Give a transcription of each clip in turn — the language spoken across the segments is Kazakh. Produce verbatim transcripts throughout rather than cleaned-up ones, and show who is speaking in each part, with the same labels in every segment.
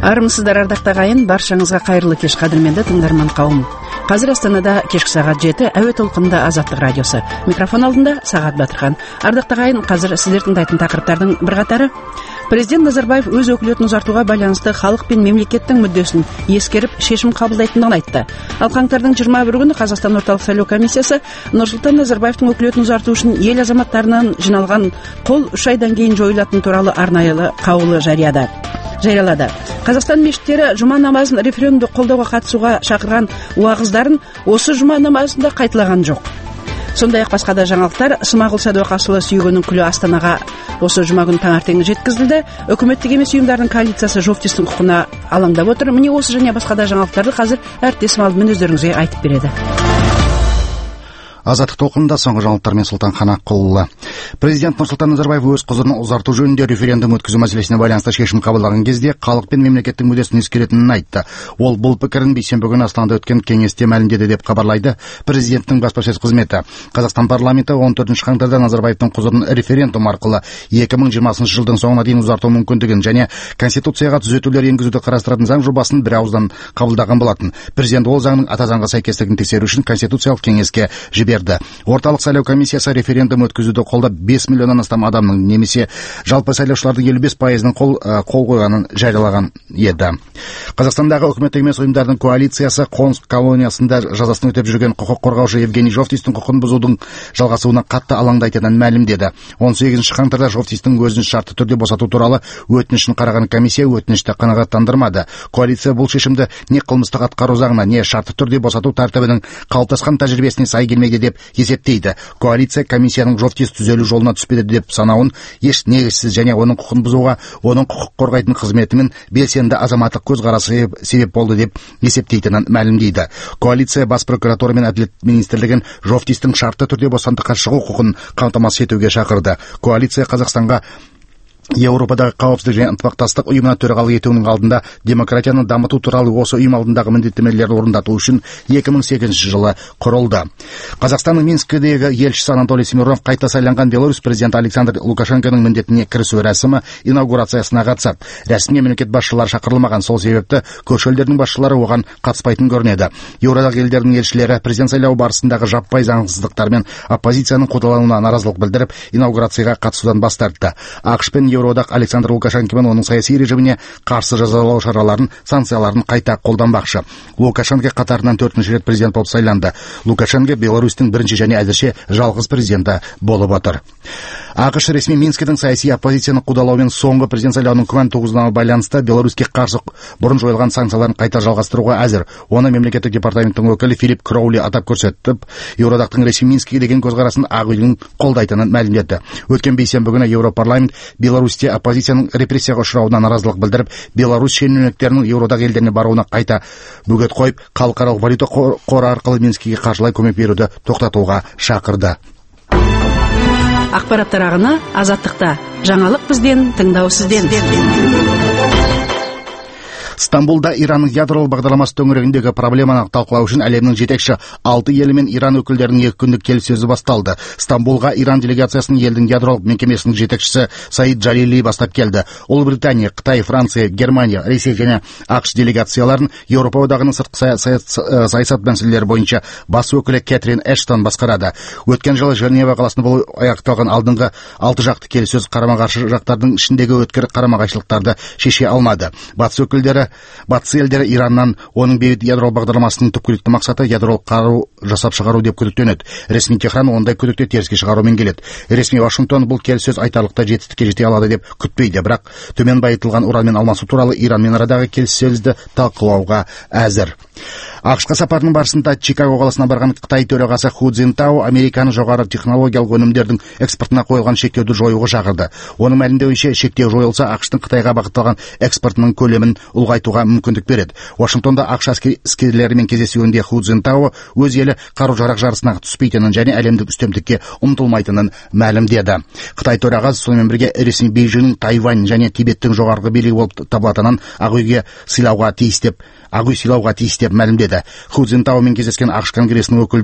Speaker 1: Армысыздар, ардактуу агайын, баршаңызга кайырлы кеш, кадырменди тыңдарман кауым. Казыр Астанада кешки саат жети, әуе толкунда Азаттык радиосу. Микрофон алдында Сагат Батырхан. Ардактуу агайын, казыр сиздер тыңдайтын такырыптардын бир катары. Президент Назарбаев өз өкүлөтүн узартууга байланыштуу халык пен мемлекеттин мүддөсүн эскерип чечим кабылдайтындыгын айтты. Ал каңтардын жыйырма бир күнү Казакстан ортолук шайлоо комиссиясы Нурсултан Назарбаевдин өкүлөтүн узартуу үчүн эл азаматтарынан жиналган кол үч айдан кийин жоюлатыны тууралуу арнайы кабыл жарыяда. жарыялады. Казакстан мешіттері жума намазын референдумду колдоого катышууга шакырган убагыздарын осы жума намазында кайталаган жок. Сондай-ак башка да жаңалыктар. Смагул Садыкашылы сүйгөнүн күлү Астанага осы жума күнү таңертең жеткизилди. Өкмөттүк эмес уюмдардын коалициясы журналисттин укугуна алаңдап отур. Міне осы және башка да жаңалыктарды азыр әріптесим алып мен өздөрүңүзгө айтып береді.
Speaker 2: Азаттык толкунда соңғы жаңалыктармен Султан Канакулова. Президент Нурсултан Назарбаев өз козурун узартуу жөнүндө референдум өткөзүү маселесине байланыштуу чечим кабылдаган кезде калык пен мемлекеттин мүддөсүн эскеретинин айтты. Ол бул пикирин бейсенбі күнү Астанада өткөн кеңесте маалимдеди деп кабарлайды президенттин баспасөз кызмети. Казакстан парламенти он төртүнчү каңтарда Назарбаевдин козурун референдум аркылы эки миң жыйырмасынчы жылдын соңуна чейин узартуу мүмкүндүгүн және конституцияга түзөтүүлөр энгизүүдү карастыратын заң жобасын бир ауыздан кабылдаган болатын. Президент ол заңдын ата заңга сайкестигин текшерүү үчүн конституциялык кеңеске жиберди. Орталык сайлоо комиссиясы референдум өткөзүүдө колдоп беш миллиондон астам адамдын, немесе жалпы сайлоочулардын элүү беш пайызынын кол кол койганын жарыялаган эди. Казакстандагы өкмөттүк эмес уюмдардын коалициясы Конск колониясында жазасын өтөп жүргөн укук коргоочу Евгений Жовтистин укугун бузуудун жалгасууна катты алаңдайтынын маалимдеди. он сегизинчи каңтарда Жовтистин өзүн шартты түрдө босатуу тууралуу өтүнүшүн караган комиссия өтүнүштү канагаттандырмады. Коалиция бул чечимди не кылмыстык аткаруу заңына, не шартты түрдө босатуу тартибинин калыпташкан тажрыйбесине сай келмейди деп есептейді. Коалиция комиссияның Жовтист түзөлүү жолуна түспеді деп санауын еш негизсиз және оның құқын бұзуға, оның құқық қорғайтын қызметімен белсенді азаматтық көз қарасы себеп болды деп есептейтінін мәлімдейді. Коалиция бас прокуратура мен әділет министрлігін Жовтистің шартты түрде бостандыққа шығу құқын қамтамасыз етуге шақырды. Коалиция Қазақстанға Европадағы қауіпсіздік және ынтымақтастық ұйымына төрағалық етуінің алдында демократияны дамыту туралы осы ұйым алдындағы міндеттемелерді орындату үшін екі мың сегізінші жылы құрылды. Қазақстанның Минскідегі елшісі Анатолий Семенов қайта сайланған Беларусь президенті Александр Лукашенконың міндетіне кірісу рәсімі инаугурациясына қатысып, рәсімге мемлекет басшылары шақырылмаған. Сол себепті көрші елдердің басшылары оған қатыспайтын көрінеді. Еуродағы елдердің елшілері президент сайлауы барысындағы жаппай заңсыздықтар мен оппозицияның қудалануына наразылық білдіріп, инаугурацияға қатысудан бас тартты. ақш пен Еуроодақ Александр Лукашенко мен оның саяси режиміне қарсы жазалау шараларын, санкцияларын қайта қолданбақшы. Лукашенко қатарынан төртінші рет президент болып сайланды. Лукашенко Беларусьтің бірінші және әзірше жалғыз президенті болып отыр. ақш ресми Минскінің саяси оппозицияны қудалаумен соңғы президент сайлауының күмән туғызуына байланысты Беларуське қарсы бұрын жойылған санкцияларын қайта жалғастыруға әзір. Оны мемлекеттік департаменттің өкілі Филипп Кроули атап көрсетіп, Еуроодақтың ресми Минскіге деген көзқарасын Ақ үйдің қолдайтынын мәлімдеді. Өткен бейсенбі күні Еуропарламент Беларусьте оппозицияның репрессияға ұшырауына наразылық білдіріп, Беларусь шенеуніктерінің Еуроодақ елдеріне баруына қайта бөгет қойып, халықаралық валюта қоры арқылы Минскіге қаржылай көмек беруді тоқтатуға шақырды.
Speaker 1: Ақпараттар ағыны Азаттықта. Жаңалық бізден, тыңдау сізден.
Speaker 2: Стамбулда Иранның ядролық бағдарламасы төңірегіндегі проблеманы талқылау үшін әлемнің жетекші алты елі мен Иран өкілдерінің екі күндік келіссөзі басталды. Стамбулға Иран делегациясын елдің ядролық мекемесінің жетекшісі Саид Джалили бастап келді. Ұлыбритания, Қытай, Франция, Германия, Ресей және ақш делегацияларын Еуропа одағының сыртқы саясат мәселелері бойынша бас өкілі Кэтрин Эштон басқарады. Өткен жылы Женева қаласында болып аяқталған алдыңғы алты жақты келіссөз қарама-қарсы жақтардың ішіндегі өткір қарама-қайшылықтарды шеше алмады. Батыс өкілдері Батыс елдері Ираннан оның бейбіт ядролық бағдарламасының түпкілікті мақсаты ядролық қару жасап шығару деп күдіктенеді. Ресми Техран ондай күдікті теріске шығарумен келеді. Ресми Вашингтон бұл келіссөз айтарлықтай жетістікке жете алады деп күтпейді, бірақ төмен байытылған уранмен алмасу туралы Иранмен арадағы келіссөзді талқылауға әзір. ақшқа сапарының барысында Чикаго қаласына барған Қытай төрағасы Ху Цзинтао Американы жоғары технологиялық өнімдердің экспортына қойылған шектеуді жоюға шақырды. Оның мәлімдеуінше, шектеу жойылса, ақштың Қытайға бағытталған экспортының көлемін ұлғайтуға мүмкіндік береді. Вашингтонда ақш әскерилерімен кездесуінде Ху Цзинтао өз елі қару-жарақ жарысына түспейтінін және әлемдік үстемдікке ұмтылмайтынын мәлімдеді. Қытай төрағасы сонымен бірге ресми Бейжіңнің Тайвань және Тибеттің жоғарғы билігі болып табылатынын Ақ үйге сыйлауға тиіс деп Ақ үй сыйлауға тиіс деп мәлімдеді. Ху Цзинтаомен кездескен ақш конгресінің өкілдері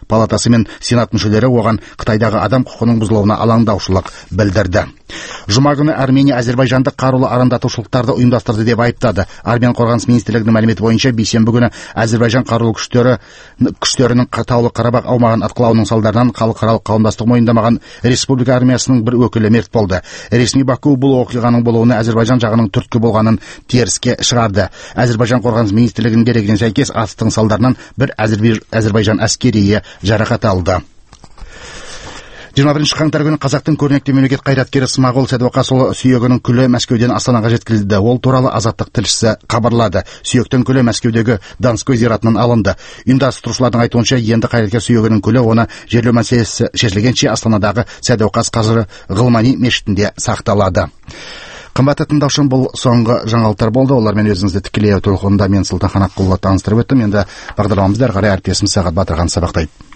Speaker 2: палатасы мен сенат мүшелері оған Қытайдағы адам құқығының бұзылуына алаңдаушылық білдірді. Жұма күні Армения Әзербайжанды қарулы арандатушылықтарды ұйымдастырды деп айыптады. Армения қорғаныс министрлігінің мәліметі бойынша бейсенбі күні Әзербайжан қарулы күштері күштерінің Таулы Қарабақ аумағын атқылауының салдарынан халықаралық қауымдастық мойындамаған республика армиясының бір өкілі мерт болды. Ресми Баку бұл оқиғаның болуына Әзербайжан жағының түрткі болғанын теріске шығарды. Әзербайжан қорғаныс министрлігінің дерегіне сәйкес атыстың салдарынан бір Әзербайжан әскерийі жарақат алды. жиырма бірінші қаңтар күні қазақтың көрнекті мемлекет қайраткері Смағұл Сәдуақасұлы сүйегінің күлі Мәскеуден Астанаға жеткізілді. Ол туралы Азаттық тілшісі хабарлады. Сүйектің күлі Мәскеудегі Донской зиратынан алынды. Ұйымдастырушылардың айтуынша, енді қайраткер сүйегінің күлі оны жерлеу мәселесі шешілгенше Астанадағы Сәдуақас Қажы Ғылмани мешітінде сақталады. Қымбатты тыңдаушым, бұл соңғы жаңалықтар болды. Олармен өзіңізді тікелей телефонда мен Сұлтан Қанақұлы таныстырып өттім. Енді бағдарламамызды әрі қарай әріптесім Сағат Батырхан сабақтайды.